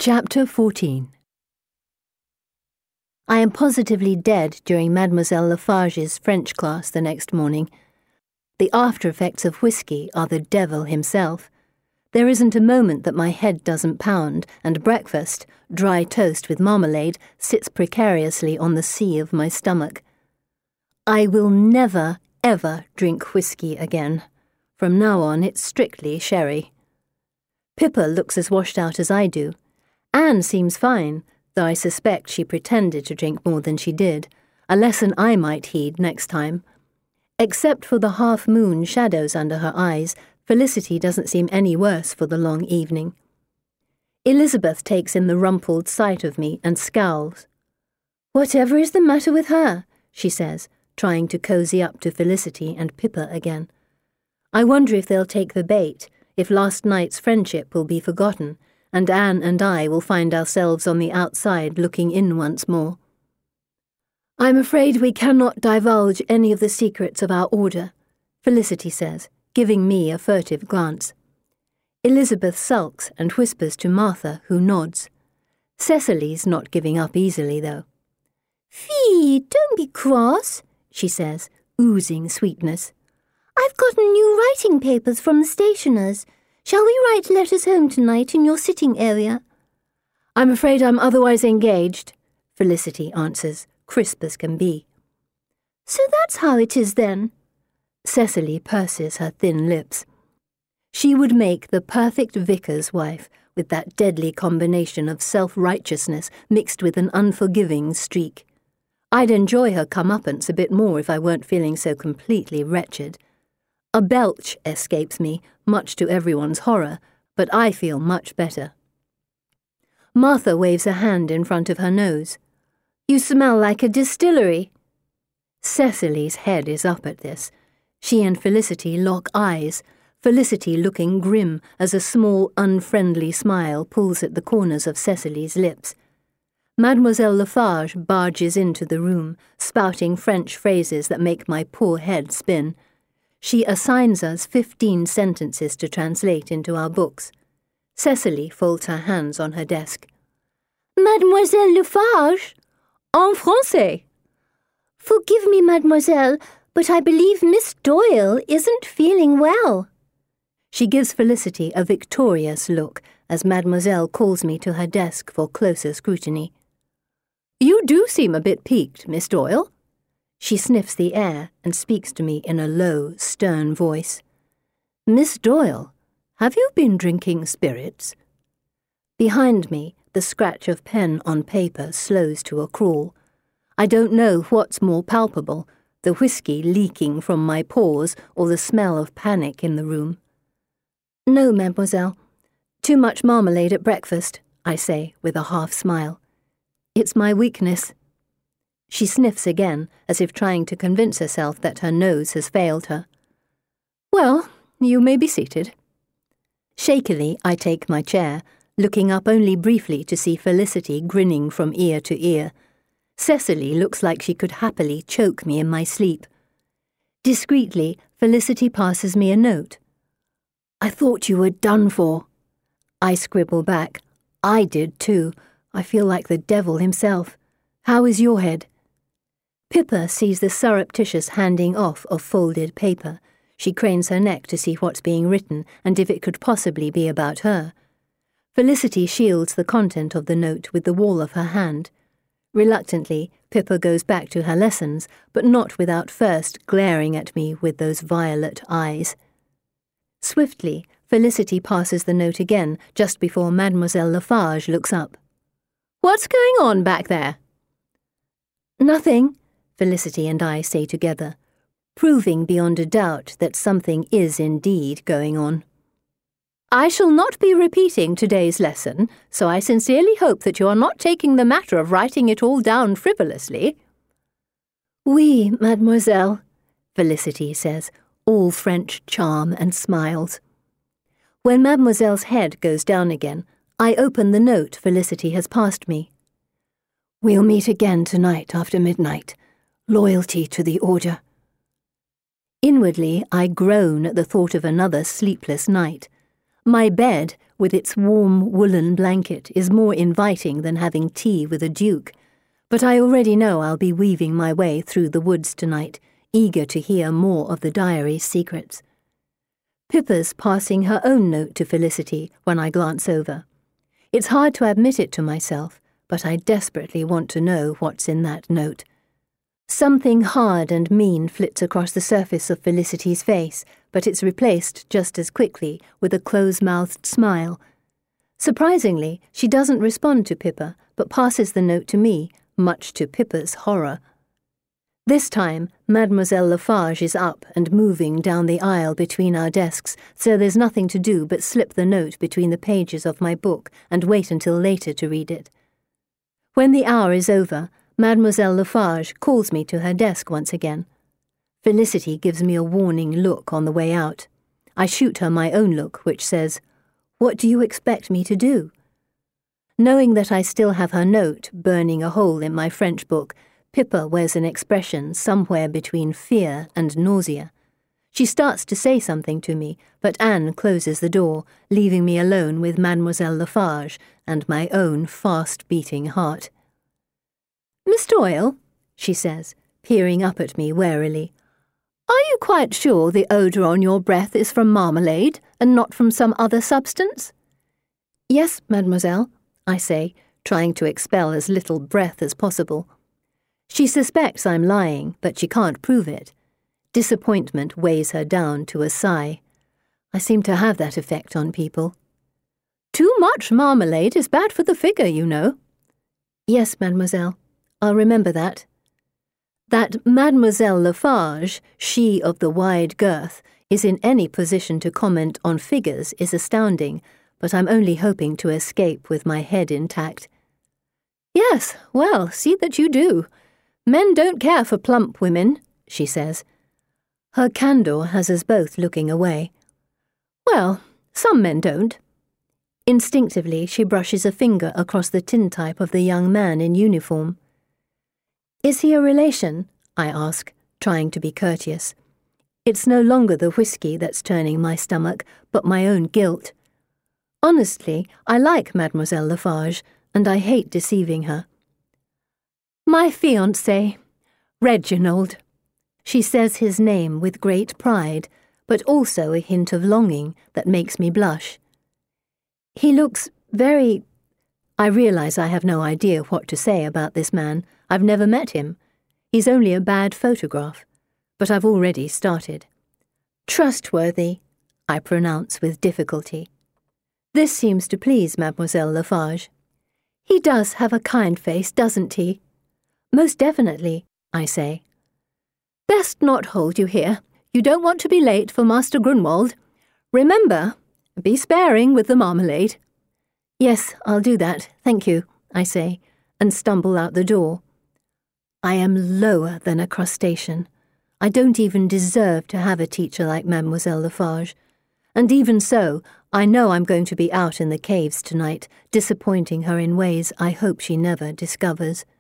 Chapter 14. I am positively dead during Mademoiselle Lafarge's French class the next morning. The after-effects of whiskey are the devil himself. There isn't a moment that my head doesn't pound, and breakfast, dry toast with marmalade, sits precariously on the sea of my stomach. I will never, ever drink whiskey again. From now on, it's strictly sherry. Pippa looks as washed out as I do. Anne seems fine, though I suspect she pretended to drink more than she did, a lesson I might heed next time. Except for the half-moon shadows under her eyes, Felicity doesn't seem any worse for the long evening. Elizabeth takes in the rumpled sight of me and scowls. "Whatever is the matter with her?" she says, trying to cozy up to Felicity and Pippa again. I wonder if they'll take the bait, if last night's friendship will be forgotten, and Anne and I will find ourselves on the outside looking in once more. "I'm afraid we cannot divulge any of the secrets of our order," Felicity says, giving me a furtive glance. Elizabeth sulks and whispers to Martha, who nods. Cecily's not giving up easily, though. "Fee, don't be cross," she says, oozing sweetness. "I've gotten new writing papers from the stationers. Shall we write letters home tonight in your sitting area?" "I'm afraid I'm otherwise engaged," Felicity answers, crisp as can be. "So that's how it is then." Cecily purses her thin lips. She would make the perfect vicar's wife, with that deadly combination of self-righteousness mixed with an unforgiving streak. I'd enjoy her comeuppance a bit more if I weren't feeling so completely wretched. A belch escapes me, much to everyone's horror, but I feel much better. Martha waves a hand in front of her nose. "You smell like a distillery." Cecily's head is up at this. She and Felicity lock eyes, Felicity looking grim as a small, unfriendly smile pulls at the corners of Cecily's lips. Mademoiselle Lafarge barges into the room, spouting French phrases that make my poor head spin. She assigns us 15 sentences to translate into our books. Cecily folds her hands on her desk. "Mademoiselle Lafarge?" "En français." "Forgive me, mademoiselle, but I believe Miss Doyle isn't feeling well." She gives Felicity a victorious look as Mademoiselle calls me to her desk for closer scrutiny. "You do seem a bit piqued, Miss Doyle." She sniffs the air and speaks to me in a low, stern voice. "Miss Doyle, have you been drinking spirits?" Behind me, the scratch of pen on paper slows to a crawl. I don't know what's more palpable, the whiskey leaking from my pores or the smell of panic in the room. "No, mademoiselle. Too much marmalade at breakfast," I say with a half smile. "It's my weakness." She sniffs again, as if trying to convince herself that her nose has failed her. "Well, you may be seated." Shakily, I take my chair, looking up only briefly to see Felicity grinning from ear to ear. Cecily looks like she could happily choke me in my sleep. Discreetly, Felicity passes me a note. "I thought you were done for." I scribble back. "I did too. I feel like the devil himself. How is your head?" Pippa sees the surreptitious handing off of folded paper. She cranes her neck to see what's being written and if it could possibly be about her. Felicity shields the content of the note with the wall of her hand. Reluctantly, Pippa goes back to her lessons, but not without first glaring at me with those violet eyes. Swiftly, Felicity passes the note again just before Mademoiselle Lafarge looks up. "What's going on back there?" "Nothing," Felicity and I say together, proving beyond a doubt that something is indeed going on. "I shall not be repeating today's lesson, so I sincerely hope that you are not taking the matter of writing it all down frivolously." "Oui, mademoiselle," Felicity says, all French charm and smiles. When Mademoiselle's head goes down again, I open the note Felicity has passed me. "We'll meet again tonight after midnight. Loyalty to the order." Inwardly, I groan at the thought of another sleepless night. My bed, with its warm woolen blanket, is more inviting than having tea with a duke, but I already know I'll be weaving my way through the woods tonight, eager to hear more of the diary's secrets. Pippa's passing her own note to Felicity when I glance over. It's hard to admit it to myself, but I desperately want to know what's in that note. Something hard and mean flits across the surface of Felicity's face, but it's replaced just as quickly with a close-mouthed smile. Surprisingly, she doesn't respond to Pippa, but passes the note to me, much to Pippa's horror. This time, Mademoiselle Lafarge is up and moving down the aisle between our desks, so there's nothing to do but slip the note between the pages of my book and wait until later to read it. When the hour is over, Mademoiselle Lafarge calls me to her desk once again. Felicity gives me a warning look on the way out. I shoot her my own look, which says, "What do you expect me to do?" Knowing that I still have her note burning a hole in my French book, Pippa wears an expression somewhere between fear and nausea. She starts to say something to me, but Anne closes the door, leaving me alone with Mademoiselle Lafarge and my own fast-beating heart. "Miss Doyle," she says, peering up at me warily, "are you quite sure the odour on your breath is from marmalade and not from some other substance?" "Yes, mademoiselle," I say, trying to expel as little breath as possible. She suspects I'm lying, but she can't prove it. Disappointment weighs her down to a sigh. I seem to have that effect on people. "Too much marmalade is bad for the figure, you know." "Yes, mademoiselle. I'll remember that." That Mademoiselle Lafarge, she of the wide girth, is in any position to comment on figures is astounding, but I'm only hoping to escape with my head intact. "Yes, well, see that you do. Men don't care for plump women," she says. Her candour has us both looking away. "Well, some men don't." Instinctively, she brushes a finger across the tintype of the young man in uniform. "Is he a relation?" I ask, trying to be courteous. It's no longer the whiskey that's turning my stomach, but my own guilt. Honestly, I like Mademoiselle Lafarge, and I hate deceiving her. "My fiancé, Reginald." She says his name with great pride, but also a hint of longing that makes me blush. He looks very... I realize I have no idea what to say about this man. I've never met him. He's only a bad photograph, but I've already started. "Trustworthy," I pronounce with difficulty. This seems to please Mademoiselle Lafarge. "He does have a kind face, doesn't he?" "Most definitely," I say. "Best not hold you here. You don't want to be late for Master Grunwald. Remember, be sparing with the marmalade." "Yes, I'll do that, thank you," I say, and stumble out the door. I am lower than a crustacean. I don't even deserve to have a teacher like Mademoiselle Lafarge. And even so, I know I'm going to be out in the caves tonight, disappointing her in ways I hope she never discovers.